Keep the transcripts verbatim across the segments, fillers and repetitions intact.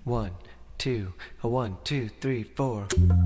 One, two, a one, two, three, four.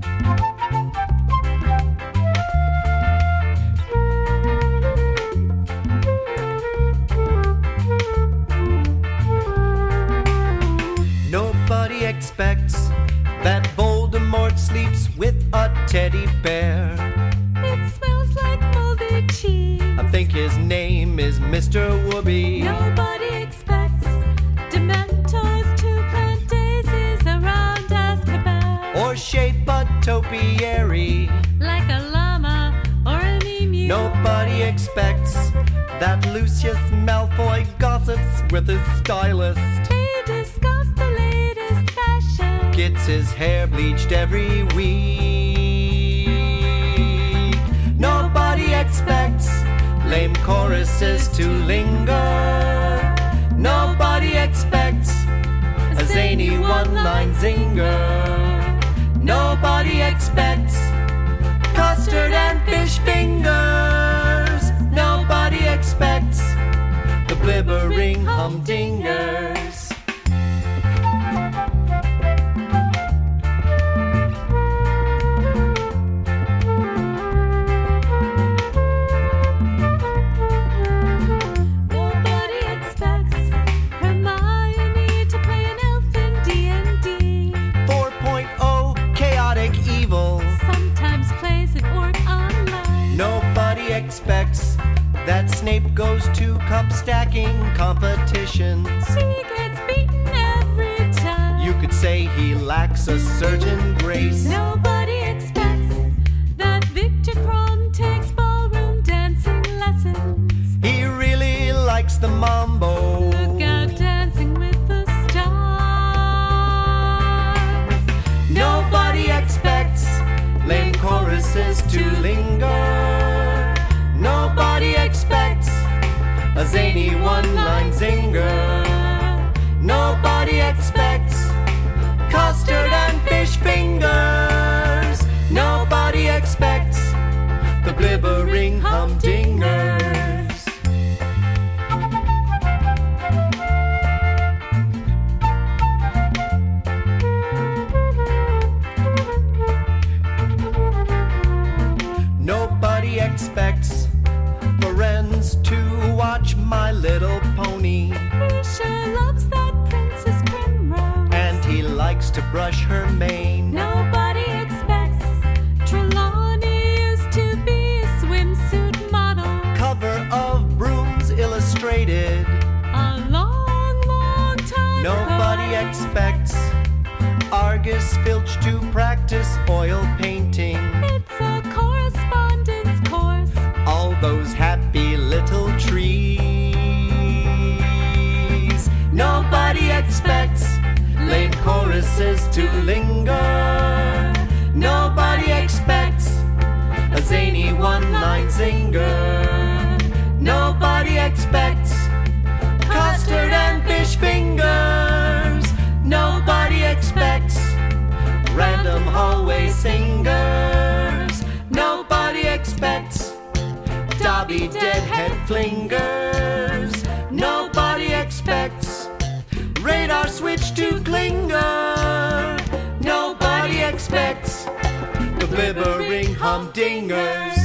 Nobody expects that Voldemort sleeps with a teddy bear. It smells like moldy cheese. I think his name is Mister Whoopi. Nobody expects Dementors to plant daisies around Azkaban, Or shape a topiary like a llama or an emu. Nobody expects that Lucius Malfoy gossips with his stylist, He discuss the latest fashion, gets his hair bleached every week. Nobody expects lame choruses to linger. Nobody expects a zany one-line zinger. Nobody expects custard and fish fingers. Nobody expects the blibbering humdingers. Nobody expects Hermione to play an elf in D and D. four point oh chaotic evil. Sometimes plays an orc online. Nobody expects that Snape goes to cup stacking competitions. He gets beaten every time. You could say he lacks a certain grace. Nobody expects that Victor Krum takes ballroom dancing lessons. He really likes the mambo. Look out, Dancing with the Stars. Nobody expects lame choruses to linger. Nobody expects a zany one-line zinger. Nobody expects custard and fish fingers. Nobody expects the blibbering humdingers. Nobody expects friends to watch My Little Pony, He sure loves that Princess Primrose. and he likes to brush her mane. Nobody expects Trelawney used to be a swimsuit model. Cover of Brooms Illustrated. A long, long time Nobody ago. expects Argus Filch to practice oil painting. It's a correspondence course. All those happy little trees. Nobody expects lame choruses to linger. Nobody expects a zany one-line zinger. Nobody expects custard and fish fingers. Nobody expects random hallway singers. Nobody expects Dobby deadhead flingers. Nobody expects radar switch to clinger. Nobody expects the blibbering humdingers.